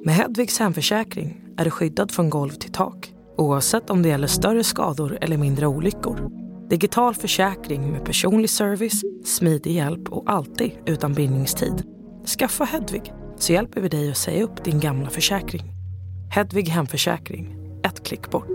Med Hedvigs hemförsäkring är du skyddad från golv till tak, oavsett om det gäller större skador eller mindre olyckor. Digital försäkring med personlig service, smidig hjälp och alltid utan bindningstid. Skaffa Hedvig så hjälper vi dig att säga upp din gamla försäkring. Hedvig hemförsäkring, ett klick bort.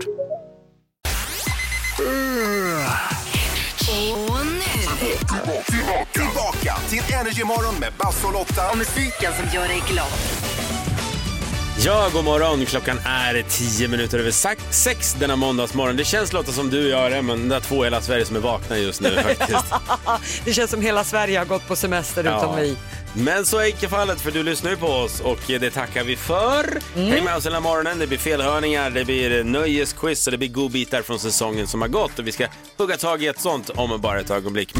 Och nu Tillbaka till Energy Morgon med Basse och Lotta. och musiken som gör dig glad. Ja, god morgon. Klockan är 10 minuter över 6 denna måndagsmorgon. Det känns, Lotta, som du gör det, men det är 2 hela Sverige som är vakna just nu faktiskt. Det känns som hela Sverige har gått på semester utom vi. Men så är inte fallet, för du lyssnar ju på oss och det tackar vi för. Häng med oss den här morgonen, det blir felhörningar, det blir nöjesquiz och det blir godbitar från säsongen som har gått. Och vi ska hugga tag i ett sånt om bara ett ögonblick.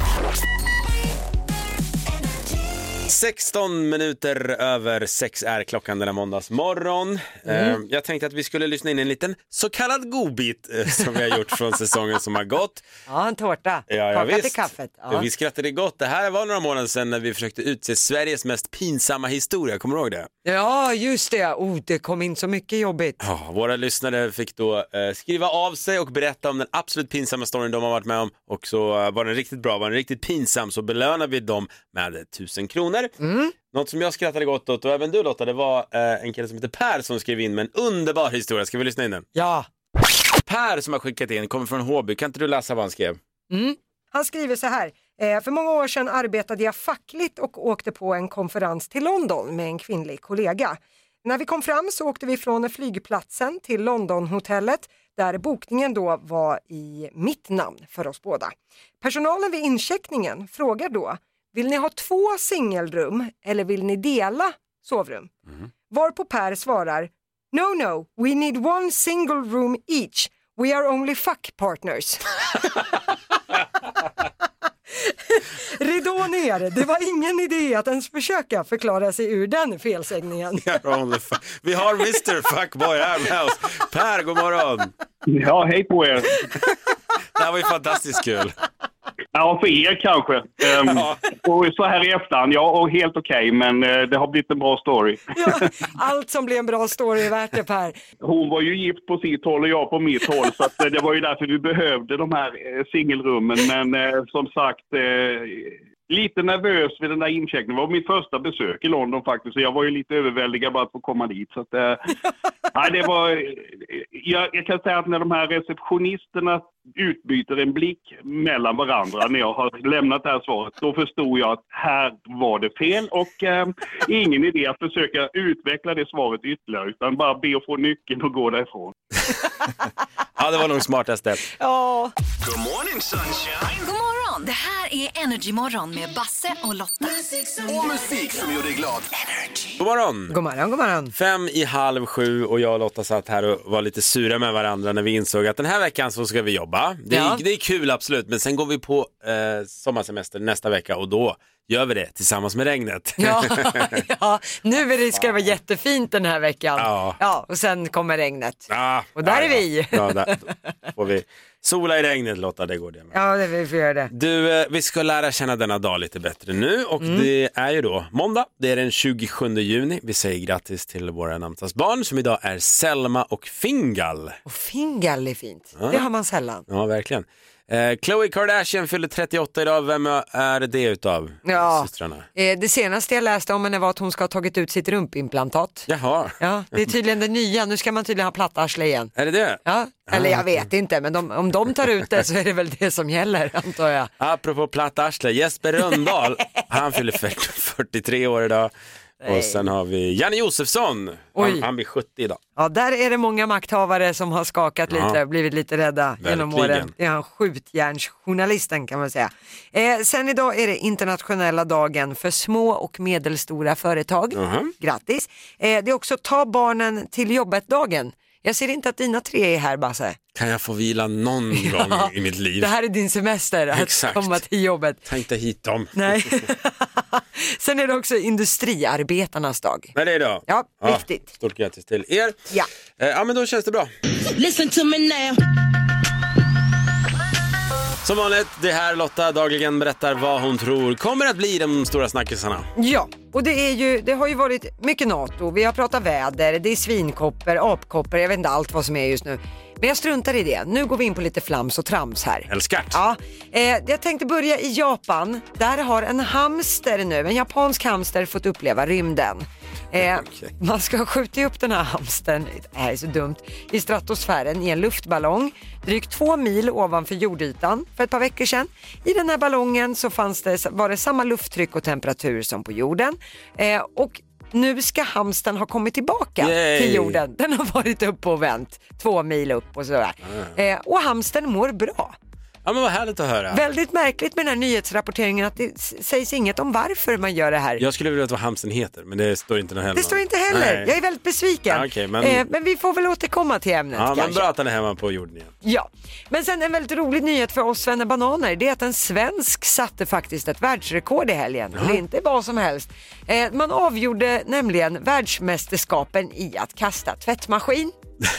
16 minuter över 6 är klockan denna måndagsmorgon. Jag tänkte att vi skulle lyssna in en liten så kallad godbit som vi har gjort från säsongen som har gått. Ja, en tårta. Ja, Kaka till kaffet. Ja. Vi skrattade gott. Det här var några månader sedan när vi försökte utse Sveriges mest pinsamma historia. Kommer du ihåg det? Ja, just det. Det kom in så mycket jobbigt. Ja, våra lyssnare fick då skriva av sig och berätta om den absolut pinsamma storyn de har varit med om. Och så var den riktigt bra, var den riktigt pinsam, så belönar vi dem med 1000 kronor. Något som jag skrattade gott åt, och även du, Lotta, det var en kille som heter Per som skrev in med en underbar historia. Ska vi lyssna in den? Ja. Per som har skickat in kommer från Håby. Kan inte du läsa vad han skrev? Han skriver så här: för många år sedan arbetade jag fackligt och åkte på en konferens till London med en kvinnlig kollega. När vi kom fram så åkte vi från flygplatsen till Londonhotellet, där bokningen då var i mitt namn för oss båda. Personalen vid incheckningen frågar då: vill ni ha 2 singelrum eller vill ni dela sovrum? Varpå Per svarar: no, we need 1 single room each. We are only fuck partners. Ridå ner, det var ingen idé att ens försöka förklara sig ur den felsägningen. Vi har Mr. Fuckboy här med oss. Per, god morgon. Ja, hej på er. Det här var ju fantastiskt kul. Ja, för er kanske. Och så här i efterhand, ja, och helt okej, men det har blivit en bra story. Ja, allt som blir en bra story är värt det, Per. Hon var ju gift på sitt håll och jag på mitt håll, så att, det var ju därför vi behövde de här singelrummen. Men som sagt, lite nervös vid den där incheckningen. Det var mitt första besök i London faktiskt, så jag var ju lite överväldigad bara att få komma dit. Så att, nej, det var, jag kan säga att när de här receptionisterna utbyter en blick mellan varandra när jag har lämnat det här svaret, då förstod jag att här var det fel och ingen idé att försöka utveckla det svaret ytterligare, utan bara be att få nyckeln och gå därifrån. Ja, det var nog smartaste. Ja. Good morning sunshine. God morgon, det här är Energy Morgon med Basse och Lotta. Och musik som gör dig glad. God morgon. God morgon, god morgon. 6:55 och jag och Lotta satt här och var lite sura med varandra när vi insåg att den här veckan så ska vi jobba. Det är kul, absolut, men sen går vi på sommarsemester nästa vecka och då gör vi det tillsammans med regnet. Ja, nu ska det vara jättefint den här veckan. Ja, och sen kommer regnet. Och där är vi. Ja, där får vi sola i regnet, Lotta, det går det med. Ja, vi får göra det. Du, vi ska lära känna denna dag lite bättre nu och det är ju då måndag, det är den 27 juni. Vi säger grattis till våra namnsdagsbarn som idag är Selma och Fingal. Och Fingal är fint, det har man sällan. Ja, verkligen. Khloe Kardashian fyller 38 idag. Vem är det utav systrarna? Det senaste jag läste om henne var att hon ska ha tagit ut sitt rumpimplantat. Jaha. Ja, det är tydligen det nya. Nu ska man tydligen ha platta arsle igen. Är det det? Ja, eller jag vet inte, men om de tar ut det så är det väl det som gäller, antar jag. Apropå platta arsle, Jesper Rönndahl, han fyller 43 år idag. Och sen har vi Janne Josefsson, han blir 70 idag. Ja, där är det många makthavare som har skakat lite, blivit lite rädda genom åren. Ja, skjutjärnsjournalisten kan man säga. Sen idag är det internationella dagen för små och medelstora företag. Grattis. Det är också ta barnen till jobbet-dagen. Jag ser inte att dina 3 är här, Basse. Kan jag få vila någon gång i mitt liv? Det här är din semester, att komma till jobbet. Tänkte hit dem. Nej. Sen är det också industriarbetarnas dag. Nej, det är det. Ja, viktigt. Stort grattis till er. Ja. Ja, men då känns det bra. Listen to me now. Som vanligt, det här Lotta dagligen berättar vad hon tror kommer att bli de stora snackisarna. Ja, och det har ju varit mycket NATO. Vi har pratat väder, det är svinkopper, apkopper, jag vet inte allt vad som är just nu. Men jag struntar i det. Nu går vi in på lite flams och trams här. Älskart. Ja, jag tänkte börja i Japan. Där har en hamster nu, en japansk hamster, fått uppleva rymden. Man ska skjuta upp den här hamstern, det här är så dumt, i stratosfären i en luftballong drygt 2 mil ovanför jordytan för ett par veckor sedan. I den här ballongen så var det samma lufttryck och temperatur som på jorden. Och nu ska hamstern ha kommit tillbaka till jorden. Den har varit upp och vänt 2 mil upp och sådär. Och hamstern mår bra. Ja, men vad härligt att höra. Väldigt märkligt med den här nyhetsrapporteringen att det sägs inget om varför man gör det här. Jag skulle vilja veta vad hamsten heter, men det står inte heller. Det står inte heller. Nej. Jag är väldigt besviken. Ja, okay, men vi får väl återkomma till ämnet. Ja, kanske. Men bra att den är hemma på jorden igen. Ja, men sen en väldigt rolig nyhet för oss svennebananer, det är att en svensk satte faktiskt ett världsrekord i helgen. Det är inte vad som helst. Man avgjorde nämligen världsmästerskapen i att kasta tvättmaskin.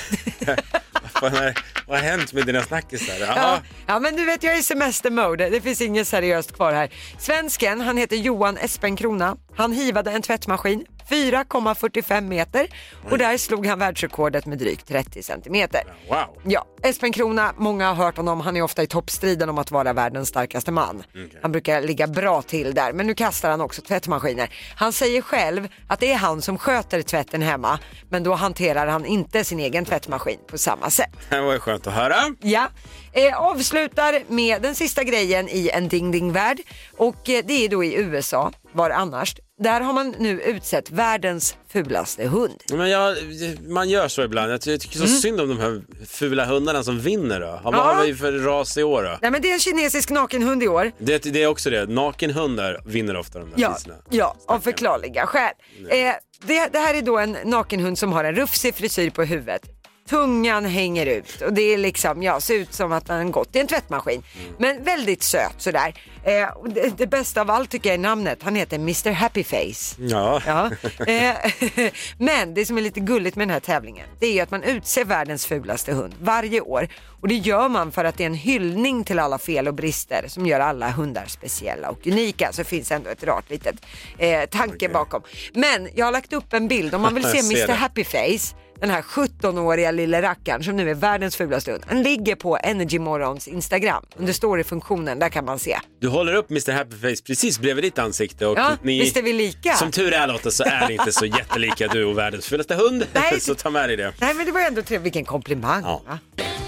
Vad har hänt med dina snackisar? Ja, men du vet, jag är i semestermode. Det finns inget seriöst kvar här. Svensken, han heter Johan Espenkrona. Han hivade en tvättmaskin 4,45 meter och där slog han världsrekordet med drygt 30 centimeter. Wow. Ja, Espenkrona, många har hört honom. Han är ofta i toppstriden om att vara världens starkaste man. Okay. Han brukar ligga bra till där, men nu kastar han också tvättmaskiner. Han säger själv att det är han som sköter tvätten hemma, men då hanterar han inte sin egen tvättmaskin på samma sätt. Det var skönt att höra. Ja, avslutar med den sista grejen i en ding-ding-värld och det är då i USA, var annars. Där har man nu utsett världens fulaste hund. Men man gör så ibland. Jag tycker så synd om de här fula hundarna som vinner då. Vad är för ras i år då? Nej, men det är en kinesisk nakenhund i år. Det är också det. Nakenhundar vinner ofta de där priserna. Ja, av förklarliga skäl. Det här är då en nakenhund som har en rufsig frisyr på huvudet. Tungan hänger ut och det är liksom, ser ut som att den gått i en tvättmaskin. Men väldigt söt sådär. Det bästa av allt tycker jag är namnet. Han heter Mr. Happy Face. Ja. Men det som är lite gulligt med den här tävlingen, det är att man utser världens fulaste hund varje år. Och det gör man för att det är en hyllning till alla fel och brister som gör alla hundar speciella och unika. Så finns ändå ett rart litet tanke bakom. Men jag har lagt upp en bild om man vill se Mr. Happy Face. Den här 17-åriga lilla rackaren som nu är världens fulaste hund. Den ligger på Energy Morgons Instagram. Under story-funktionen, där kan man se. Du håller upp Mr. Happy Face precis bredvid ditt ansikte. Och visst är vi lika. Som tur är Lotta så är det inte så jättelika du och världens fulaste hund. Nej, så ta med dig det. Nej, men det var ändå trevligt. Vilken komplimang. Ja. Va?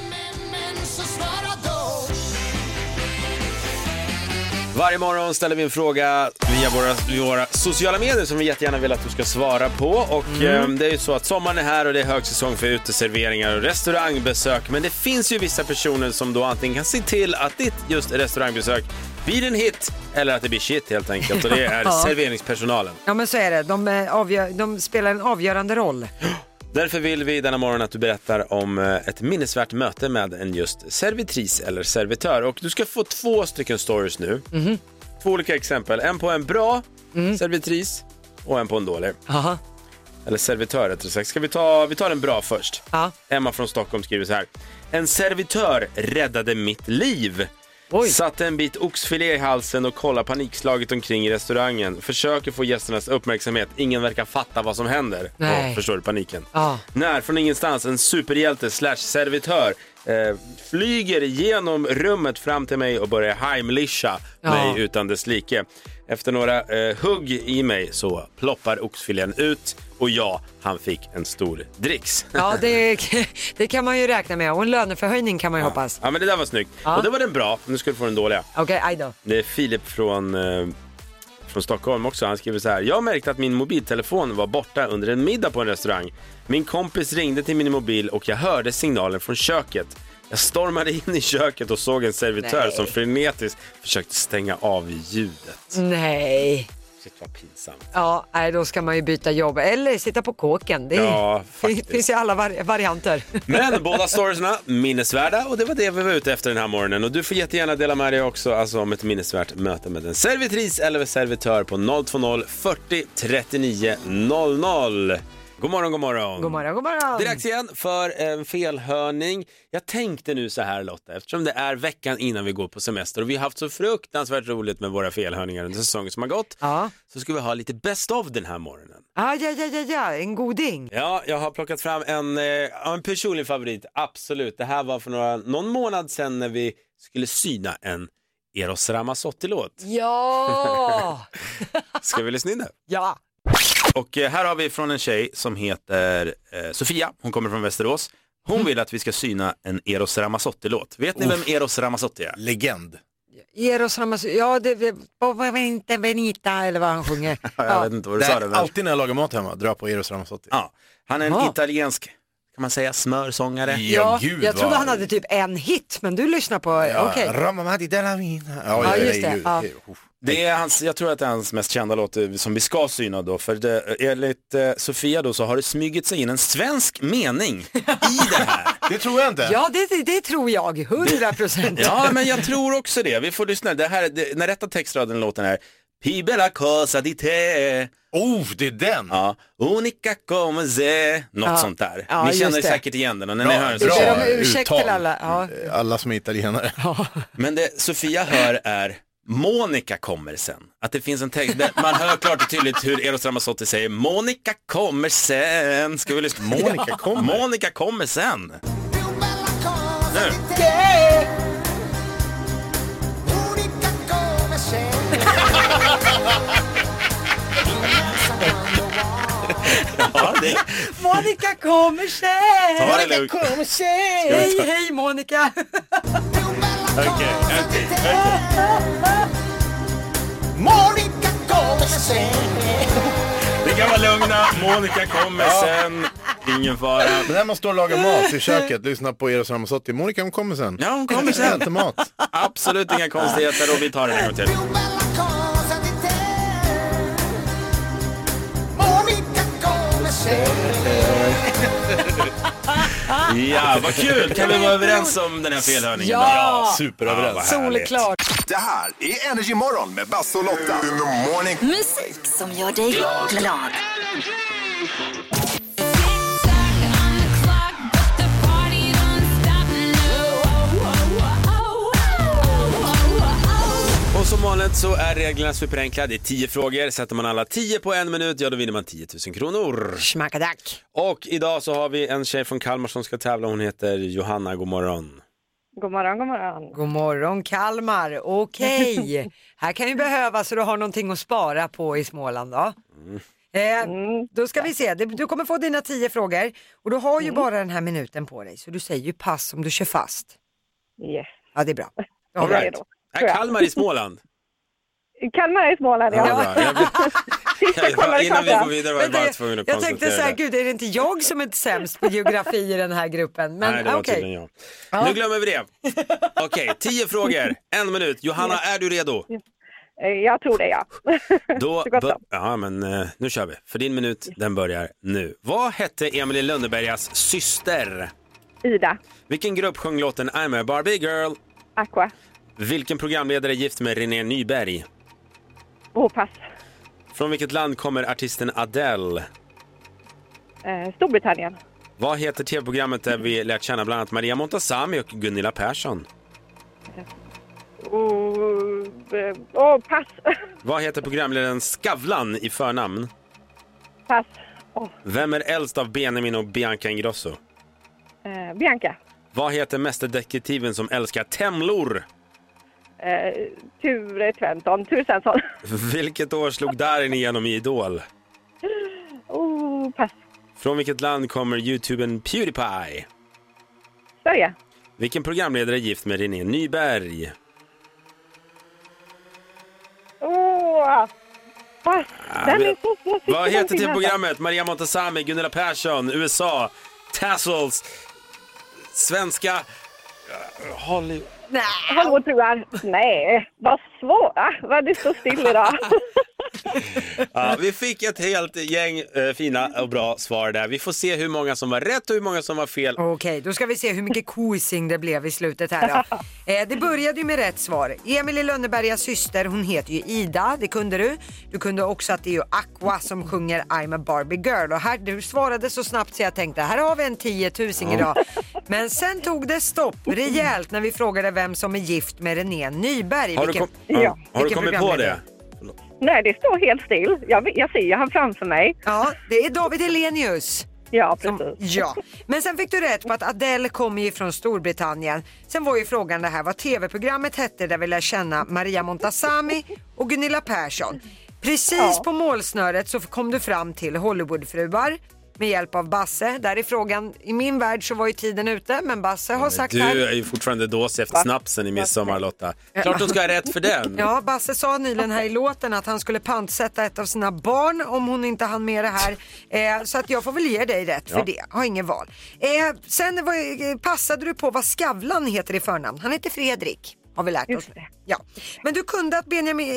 Varje morgon ställer vi en fråga via våra sociala medier som vi jättegärna vill att du ska svara på. Och det är ju så att sommaren är här och det är högsäsong för uteserveringar och restaurangbesök. Men det finns ju vissa personer som då antingen kan se till att ditt just restaurangbesök blir en hit eller att det blir shit helt enkelt. Och det är serveringspersonalen. Ja, men så är det. De spelar en avgörande roll. Därför vill vi denna morgon att du berättar om ett minnesvärt möte med en just servitris eller servitör. Och du ska få 2 stycken stories nu. 2 olika exempel. En på en bra servitris och en på en dålig. Aha. Eller servitör rättare sagt. Vi tar den bra först. Emma från Stockholm skriver så här. En servitör räddade mitt liv. Oj. Satte en bit oxfilé i halsen och kollar panikslaget omkring i restaurangen. Försöker få gästernas uppmärksamhet. Ingen verkar fatta vad som händer. Förstår du paniken? När från ingenstans en superhjälte /servitör flyger genom rummet fram till mig och börjar heimlisha mig utan dess like. Efter några hugg i mig så ploppar oxfilén ut och han fick en stor dricks. Ja, det kan man ju räkna med. Och en löneförhöjning kan man ju hoppas. Ja, men det där var snyggt. Och det var den bra. Nu ska du få den dåliga. Okej, aj då. Det är Filip från Stockholm också. Han skriver så här. Jag märkte att min mobiltelefon var borta under en middag på en restaurang. Min kompis ringde till min mobil och jag hörde signalen från köket. Jag stormade in i köket och såg en servitör som frenetiskt försökte stänga av ljudet. Nej. Shit, vad pinsamt. Ja, då ska man ju byta jobb. Eller sitta på kåken. Det finns ju alla varianter. Men båda storiesna minnesvärda. Och det var det vi var ute efter den här morgonen. Och du får jättegärna dela med dig också om ett minnesvärt möte med en servitris eller servitör på 020 40 39 00. God morgon, god morgon. God morgon, god morgon. Det är dags igen för en felhörning. Jag tänkte nu så här Lotta, eftersom det är veckan innan vi går på semester och vi har haft så fruktansvärt roligt med våra felhörningar under säsongen som har gått. Ja. Så ska vi ha lite best of den här morgonen. Ja, en goding. Ja, jag har plockat fram en personlig favorit, absolut. Det här var för någon månad sedan när vi skulle syna en Eros Ramazzotti-låt. Ja! Ska vi lyssna in det? Ja. Och här har vi från en tjej som heter Sofia. Hon kommer från Västerås. Hon vill att vi ska syna en Eros Ramazzotti-låt. Vet ni vem Eros Ramazzotti är? Legend. Eros Ramazzotti, ja det var inte Benita eller vad han sjunger. Jag vet inte vad du sa. Det alltid när jag lagar mat hemma, dra på Eros Ramazzotti. Ja, han är en italiensk, kan man säga, smörsångare. Ja, jag trodde han hade typ en hit, men du lyssnar på, okej. Ramamati della Mina. Ja, just det. Ja. Det är hans, jag tror att det är hans mest kända låt som vi ska syna då. För enligt Sofia då så har det smygit sig in en svensk mening i det här. Det tror jag inte. Ja, det tror jag, 100%. Ja, men jag tror också det. Vi får lyssna. Det här, när rätta textraden låten är Pi bella cosa di te. Det är den. Ja, unica come se. Något sånt där. Ja, ni känner just det. säkert igen den. Och när Bra, ni hör den Det så är de ursäkt uttal. till alla. Ja. Alla som är italienare. Men det Sofia hör är Monica kommer sen. Att det finns en text där man hör klart och tydligt hur Eros Ramazzotti säger Monica kommer sen. Ska vi lyssna? Monica kommer. Monica kommer sen. Nu. Ja, det. Monica kommer sen. Ta det lugnt. Kommer sen. Hej Monica. Okej. Monica kommer sen. Det kan vara lugna. Monica kommer sen. Ingen fara. Men när man står och lagar mat i köket, lyssna på Eros Ramazzotti. Monica, hon kommer sen. Ja, hon kommer sen. Äter mat. Absolut inga konstigheter och vi tar den en gång till. Ja, vad kul! Kan vi vara överens om den här felhörningen? Ja, superöverens. solklart. Det här är Energy Morgon med Basse och Lotta. In the morning. Musik som gör dig glad. Och som vanligt så är reglerna superenkla. Det är 10 frågor. Sätter man alla 10 på en minut, ja då vinner man 10 000 kronor. Schmackadack. Och idag så har vi en tjej från Kalmar som ska tävla. Hon heter Johanna. God morgon. God morgon, god morgon. God morgon Kalmar, okej. Här kan vi behöva så du har någonting att spara på i Småland då. Då ska vi se, du kommer få dina 10 frågor och du har ju bara den här minuten på dig. Så du säger ju pass om du kör fast. Yes. Ja, det är bra. All right. Är Kalmar i Småland? Kalmar är i Småland, ja. Innan vi går vidare var jag bara tvungen att jag tänkte så här, gud är det inte jag som är sämst på geografi i den här gruppen? Men, nej, det var tydligen jag. Ja. Nu glömmer vi det. Okej, 10 frågor, 1 minut. Johanna, är du redo? Jag tror det, ja. Då, ja, men nu kör vi. För din minut, den börjar nu. Vad hette Emily Lönnebergas syster? Ida. Vilken grupp sjöng låten I'm a Barbie Girl? Aqua. Vilken programledare är gift med René Nyberg? Pass. Från vilket land kommer artisten Adele? Storbritannien. Vad heter tv-programmet där vi lärt känna bland annat Maria Montazami och Gunilla Persson? Pass. Vad heter programledaren Skavlan i förnamn? Pass. Vem är äldst av Benjamin och Bianca Ingrosso? Bianca. Vad heter mästerdetektiven som älskar temlor? Ture Svensson. Ture Svensson. Vilket år slog Darin igenom i Idol? Pass. Från vilket land kommer YouTubern PewDiePie? Sverige. Vilken programledare är gift med René Nyberg? Pass. Den är så vad heter tv-programmet? Maria Montazami, Gunilla Persson, USA, Tassels, svenska, Hollywood tror jag. Nej, vad svårt. Vad du står still idag. Ja, vi fick ett helt gäng fina och bra svar där. Vi får se hur många som var rätt och hur många som var fel. Okej, då ska vi se hur mycket quizing det blev i slutet här då. Det började ju med rätt svar. Emily Lönnebergas syster, hon heter ju Ida, det kunde du. Du kunde också att det är ju Aqua som sjunger I'm a Barbie Girl. Och här, du svarade så snabbt så jag tänkte, här har vi en 10 000 idag. Men sen tog det stopp rejält när vi frågade vem som är gift med René Nyberg. Har du kommit på det? Nej, det står helt still. Jag ser ju han framför mig. Ja, det är David Hellenius. Ja, precis. Ja, men sen fick du rätt på att Adele kommer ju från Storbritannien. Sen var ju frågan det här vad tv-programmet hette där vi lär känna Maria Montazami och Gunilla Persson. Precis på målsnöret så kom du fram till Hollywoodfruar med hjälp av Basse. Där är frågan, i min värld så var ju tiden ute, men Basse har sagt här. Du är ju fortfarande dåsig efter snapsen i midsommar, Lotta. Klart du ska ha rätt för den. Ja, Basse sa nyligen här i låten att han skulle pantsätta ett av sina barn om hon inte hann med det här. Så att jag får väl ge dig rätt för det. Har ingen val. Sen passade du på vad Skavlan heter i förnamn. Han heter Fredrik, har vi lärt oss. Ja. Men du kunde att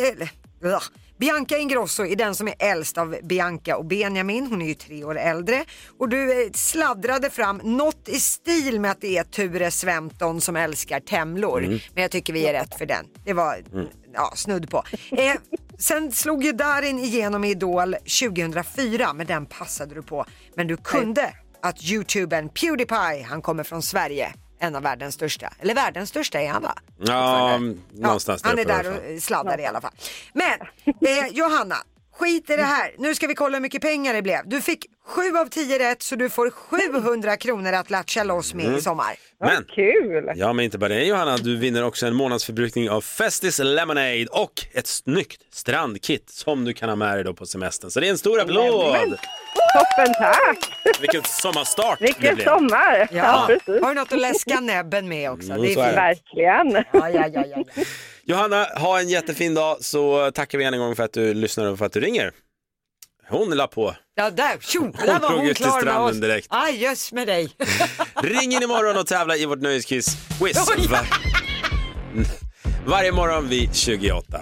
Bianca Ingrosso är den som är äldst av Bianca och Benjamin. Hon är ju 3 år äldre. Och du sladdrade fram något i stil med att det är Ture Sventon som älskar temlor. Men jag tycker vi är rätt för den. Det var snudd på. Sen slog ju Darin igenom Idol 2004. Men den passade du på. Men du kunde att YouTubern PewDiePie, han kommer från Sverige. En av världens största. Eller världens största är han, va? Ja, någonstans han är där och sladdar i alla fall. Men Johanna, skit i det här. Nu ska vi kolla hur mycket pengar det blev. Du fick 7 av 10 rätt, så du får 700 kronor att latcha loss med i sommar. Men, kul! Ja, men inte bara det, Johanna. Du vinner också en månadsförbrukning av Festis Lemonade och ett snyggt strandkit som du kan ha med dig då på semestern. Så det är en stor applåd! Toppen, tack! Vilken sommarstart! Vilken sommar! Ja, precis. Har du något att läska näbben med också? Det är verkligen. Ja. Johanna, ha en jättefin dag, så tackar vi än en gång för att du lyssnar och för att du ringer. Hon la på. Ja, där var hon klar med oss. Direkt. Aj, just med dig. Ring in imorgon och tävla i vårt nöjesquiz. Varje morgon vid 28.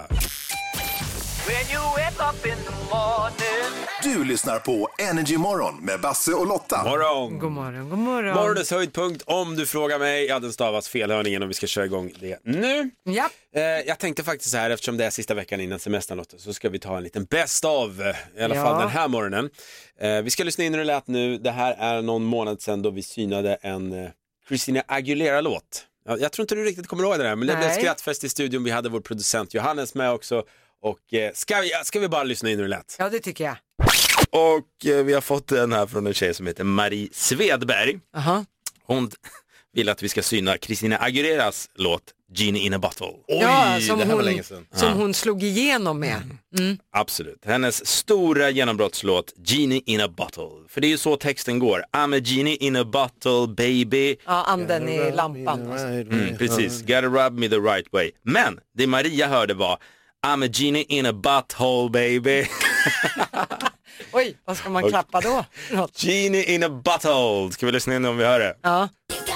Du lyssnar på Energy Morgon med Basse och Lotta. Morgon. God morgon. Morgonens höjdpunkt, om du frågar mig. Den stavas felhörningen och vi ska köra igång det nu. Ja. Jag tänkte faktiskt så här, eftersom det är sista veckan innan semestern, Lotta, så ska vi ta en liten best of, i alla fall den här morgonen. Vi ska lyssna in hur det lät nu. Det här är någon månad sedan då vi synade en Christina Aguilera-låt. Jag tror inte du riktigt kommer ihåg det där, men det blev skrattfest i studion. Vi hade vår producent Johannes med också. Och ska vi bara lyssna in hur det lät? Ja, det tycker jag. Och vi har fått den här från en tjej som heter Marie Svedberg. Hon vill att vi ska syna Christina Aguileras låt Genie in a Bottle. Ja, som hon slog igenom med. Absolut. Hennes stora genombrottslåt Genie in a Bottle. För det är ju så texten går. I'm a genie in a bottle, baby. Ja, anden i lampan. Precis. Gotta rub me the right way. Men det Maria hörde var I'm a genie in a butthole, baby. Oj, vad ska man klappa då? Genie in a butthole. Ska vi lyssna in om vi hör det? Ja.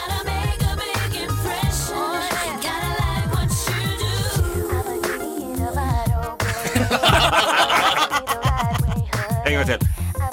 En gång till.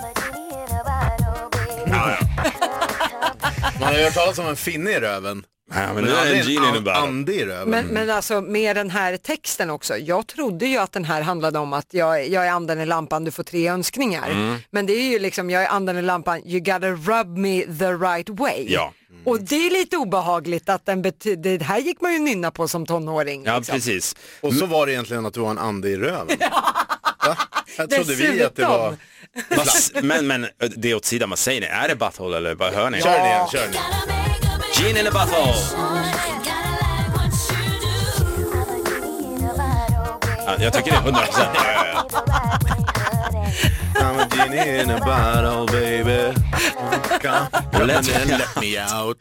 Man har ju hört talas om en finne i röven. Ja, men det är en genie in a bottle. Ande i röven. Men alltså med den här texten också. Jag trodde ju att den här handlade om att jag är anden i lampan, du får 3 önskningar. Men det är ju liksom, jag är anden i lampan, you gotta rub me the right way. Ja. Och det är lite obehagligt att det här gick man ju nynna på som tonåring. Ja, liksom. precis. Och så var det egentligen att du var en ande i röven. Jag trodde vi att det var... Men det är åt sidan man säger det. Är det butthole eller vad hör ni? Kör ni igen, kör ni. Genie in a butthole. Ja, jag tycker det är 100%. I'm a genie in a bottle, baby. Come let me out.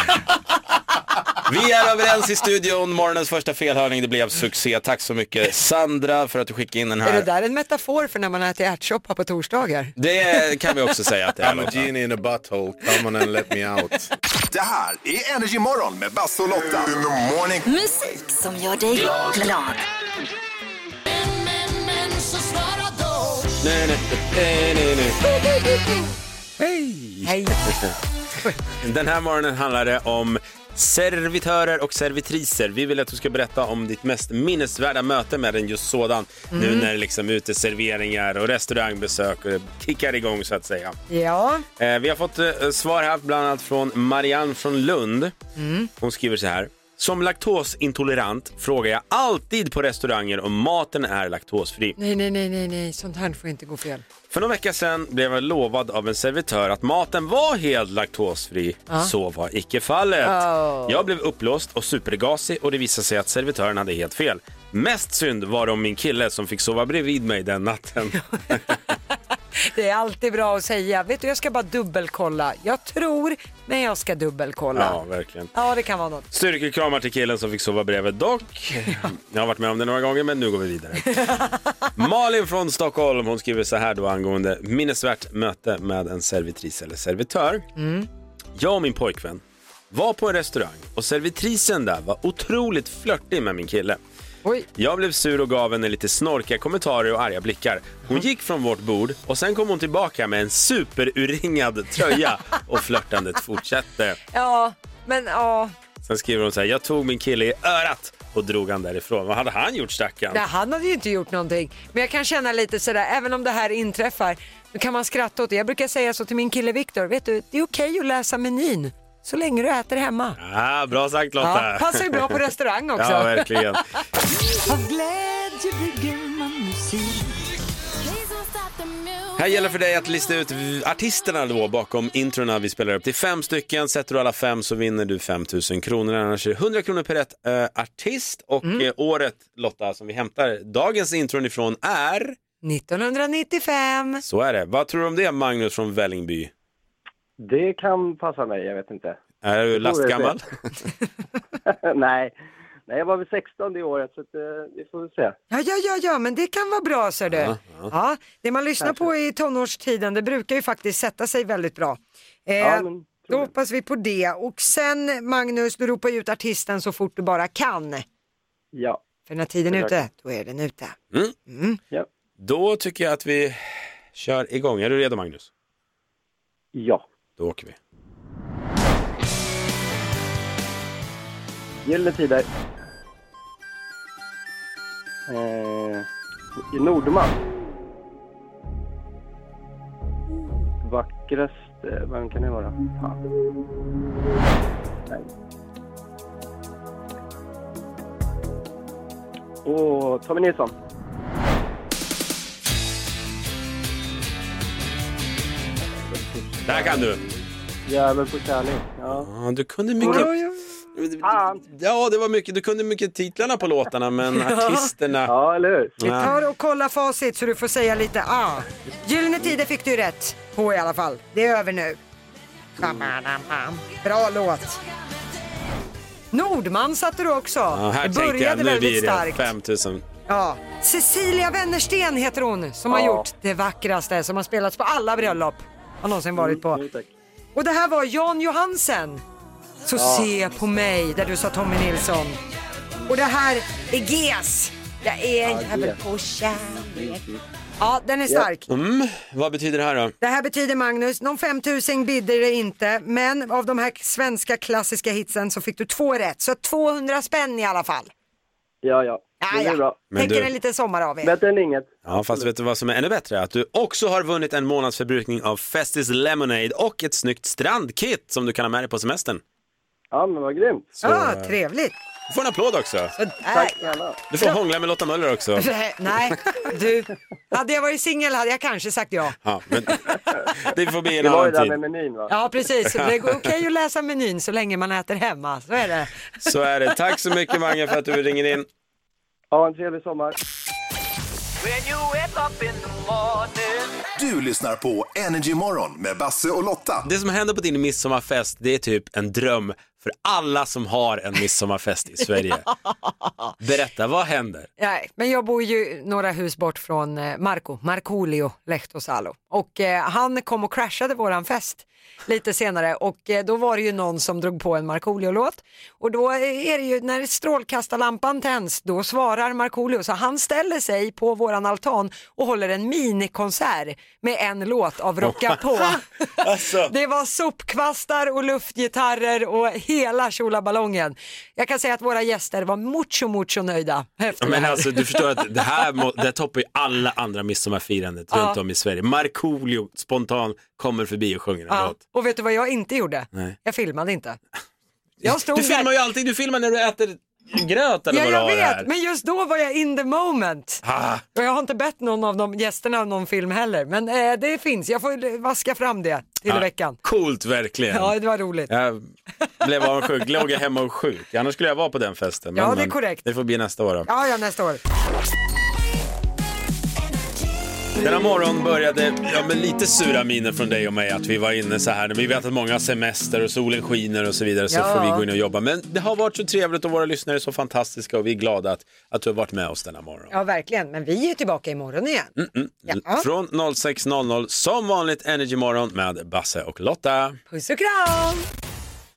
Vi är överens i studion. Morgonens första felhörning, det blev succé. Tack så mycket Sandra för att du skickade in den här. Är det där en metafor för när man äter ärtsoppa på torsdagar? Det kan vi också säga att det är. I'm a genie in a butthole, come on and let me out. Det här är Energy Morgon med Basse och Lotta. In the morning. Musik som gör dig glad. Hej! Den här morgonen handlar det om servitörer och servitriser. Vi vill att du ska berätta om ditt mest minnesvärda möte med en just sådan. Nu när det liksom ute serveringar och restaurangbesök och kickar igång så att säga. Ja. Vi har fått svar här bland annat från Marianne från Lund. Hon skriver så här: som laktosintolerant frågar jag alltid på restauranger om maten är laktosfri. Nej, sånt här får inte gå fel. För några veckor sedan blev jag lovad av en servitör att maten var helt laktosfri. Så var icke fallet. Jag blev upplåst och supergasig och det visade sig att servitören hade helt fel. Mest synd var det om min kille som fick sova bredvid mig den natten. Det är alltid bra att säga, vet du, jag ska bara dubbelkolla. Jag tror, men jag ska dubbelkolla. Ja, verkligen. Ja, det kan vara något. Styrkekramar till killen som fick sova bredvid dock. Jag har varit med om det några gånger, men nu går vi vidare. Malin från Stockholm, hon skriver så här då angående minnesvärt möte med en servitris eller servitör. Jag och min pojkvän var på en restaurang och servitrisen där var otroligt flörtig med min kille. Oj. Jag blev sur och gav henne lite snorkiga kommentarer och arga blickar. Hon gick från vårt bord och sen kom hon tillbaka med en superurringad tröja och flörtandet fortsatte. Ja, men ja. Sen skriver hon så här: jag tog min kille i örat och drog han därifrån. Vad hade han gjort, stackarn? Nej, han hade ju inte gjort någonting. Men jag kan känna lite sådär, även om det här inträffar, då kan man skratta åt det. Jag brukar säga så till min kille Viktor, vet du, det är okej att läsa menyn så länge du äter hemma. Ja, bra sagt Lotta. Ja, passar ju bra på restaurang också. Ja, verkligen. Av glädje bygger man musik. Här gäller för dig att lista ut artisterna då bakom introna vi spelar upp till 5 stycken. Sätter du alla 5 så vinner du 5 000 kronor. Annars är det 100 kronor per rätt artist. Och året, Lotta, som vi hämtar dagens intron ifrån är 1995. Så är det. Vad tror du om det, Magnus från Vällingby? Det kan passa mig, jag vet inte. Är du lastgammal? Nej, jag var väl 16 det året, så vi får se. Ja, men det kan vara bra, så det. Ja, det man lyssnar på i tonårstiden, det brukar ju faktiskt sätta sig väldigt bra. Då hoppas vi på det. Och sen, Magnus, du ropar ut artisten så fort du bara kan. Ja. För när tiden är ute, då är den ute. Ja. Då tycker jag att vi kör igång. Är du redo, Magnus? Ja. Då åker vi. Gyllene Tider. Nordman. Vackraste, vem kan det vara? Nej. Tommy Nilsson. Där kan du. Jävel på kärlek. Ja, du kunde mycket. Ja, det var mycket. Du kunde mycket titlarna på låtarna, men artisterna. Ja, eller hur? Vi tar och kollar facit så du får säga lite. Gyllene Tider fick du rätt på i alla fall. Det är över nu. Bra låt. Nordman satte du också. Här det började väldigt starkt. 5000. Ja, Cecilia Wennersten heter hon som har gjort det vackraste som har spelats på alla bröllop har någonsin varit på. Och det här var Jan Johansen. Så se på mig, där du sa Tommy Nilsson. Och det här är GES. Jag är en jävel på kärlek. Ja, den är stark. Vad betyder det här då? Det här betyder, Magnus, någon 5000 bidder det inte. Men av de här svenska klassiska hitsen så fick du 2 rätt. Så 200 spänn i alla fall. Ja. Det är bra. Tänker en liten sommar av er. Bättre än inget. Ja, fast vet du vad som är ännu bättre? Att du också har vunnit en månadsförbrukning av Festis Lemonade och ett snyggt strandkit som du kan ha med dig på semestern. Ja, men vad grymt. Trevligt. Du får en applåd också. Tack gärna. Du får hångla med Lotta Möller också. Nej, du. Hade jag varit singel hade jag kanske sagt ja. Ja, men det får bli en annan tid. Det var tid. ju där med menyn, va? Ja, precis. Det går okej att läsa menyn så länge man äter hemma. Så är det. Så är det. Tack så mycket, Mange, för att du ringer in. Ja, en trevlig sommar. Du lyssnar på Energy Morgon med Basse och Lotta. Det som händer på din midsommarfest, det är typ en dröm för alla som har en midsommarfest i Sverige. Berätta, vad händer? Nej, men jag bor ju några hus bort från Markoolio Lehtosalo. Och han kom och crashade våran fest lite senare och då var det ju någon som drog på en Markoolio-låt. Och då är det ju när strålkastarlampan tänds, då svarar Markoolio. Så han ställer sig på våran altan och håller en minikonsert med en låt av Rocka på. Alltså. Det var sopkvastar och luftgitarrer och hela tjolaballongen. Jag kan säga att våra gäster var mucho nöjda efter Men det här. alltså, du förstår att det toppar ju alla andra midsommarfirandet runt om i Sverige. Markoolio spontant kommer förbi och sjunger en låt. Och vet du vad jag inte gjorde? Nej. Jag filmade inte. Jag stod Du filmar där. ju alltid, du filmar när du äter gröt eller Ja, vad jag du har här. vet, men just då var jag in the moment. Och jag har inte bett någon av de gästerna av någon film heller. Men det finns, jag får vaska fram det till i veckan. Coolt verkligen. Ja, det var roligt. Jag blev avundsjuk, låg jag hemma och sjuk. Annars skulle jag vara på den festen. Ja, det är korrekt. Det får bli nästa år då. Ja, nästa år. Denna morgon började med lite sura miner från dig och mig att vi var inne så här. Vi vet att många har semester och solen skiner och så vidare, så får vi gå in och jobba. Men det har varit så trevligt och våra lyssnare är så fantastiska och vi är glada att du har varit med oss denna morgon. Ja, verkligen. Men vi är tillbaka imorgon igen. Ja. Från 06.00 som vanligt Energy Morgon med Basse och Lotta. Puss och kram!